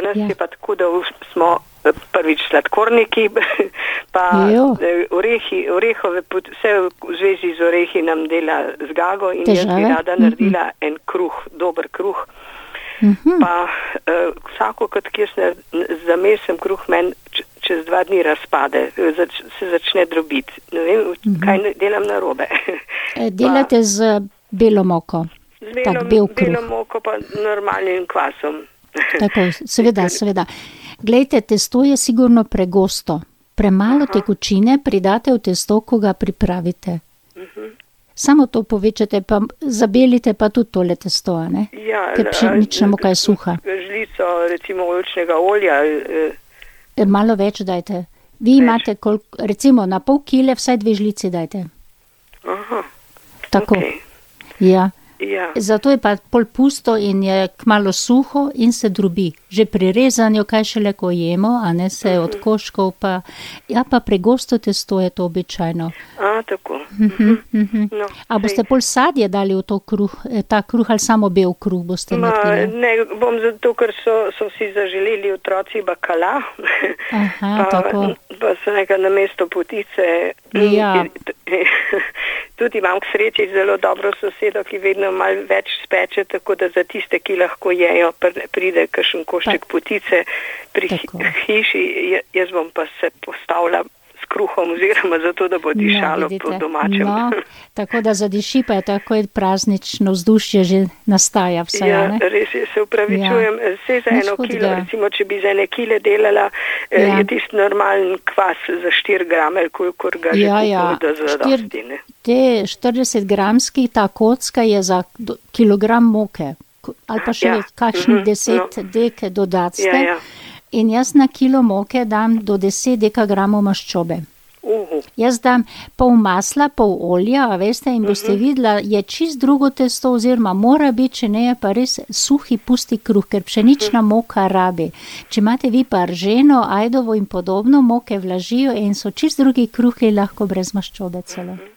nas je pa tako, da smo prvič sladkorniki, pa orehove, vse v zvezi z orehi nam dela Zgago in jaz bi rada naredila en kruh, dober kruh. Pa vsako, kot kjer zamesem kruh, meni čez 2 dni razpade, se začne drobiti. Ne vem, kaj delam narobe. Delate z belo moko? Belo moko pa normalnim kvasom. Tako, seveda. Glejte, testo je sigurno pregosto. Premalo tekočine pridate v testo, ko ga pripravite. Samo to povečate, pa zabelite pa tudi tole testo, ne? Ja, ker pšenična moka je suha. Žlico, recimo, oljčnega olja. Malo več dajte. Vi imate, recimo, na pol kile vsaj 2 žlici dajte. Aha. Tako. Okay. Ja. Ja. Zato je pa pol pusto in je kmalo suho in se drobi. Že pri rezanju, kaj šele ko jemo, a ne se od koškov pa... Ja, pa pregosto testo je to običajno. Tako. No, a boste pol sadje dali v to kruh, ta kruh ali samo bel kruh boste naredili? Ne, bom zato, ker so si zaželeli otroci bakala. Tako. Pa so nekaj namesto potice. Ja. Tudi imam k sreči zelo dobro sosedo, ki vedno malo več speče, tako da za tiste, ki lahko jejo, pride kakšen košček potice pri hiši. Jaz bom pa se postavila s kruhom oziroma zato, da bo dišalo po domačem. No, tako da zadiši pa je tako praznično vzdušje že nastaja vsaj, ne? Ja, res je, se upravičujem. Vse za 1 kilo, recimo, če bi za 1 kile delala, je tisti normalen kvas za 4 grame, kolikor ga že kupujem, da zadosti, ne? Te 40-gramski, ta kocka je za kilogram moke, ali pa še kakšnih 10 dek dodacte. Ja. In jaz na kilo moke dam do 10 dekagramov maščobe. Jaz dam pol masla, pol olja, a veste, in boste videla, je čist drugo testo, oziroma mora biti, če ne je pa res suhi, pusti kruh, ker pšenična moka rabi. Če imate vi pa rženo, ajdovo in podobno, moke vlažijo in so čist drugi kruhi lahko brez maščobe celo.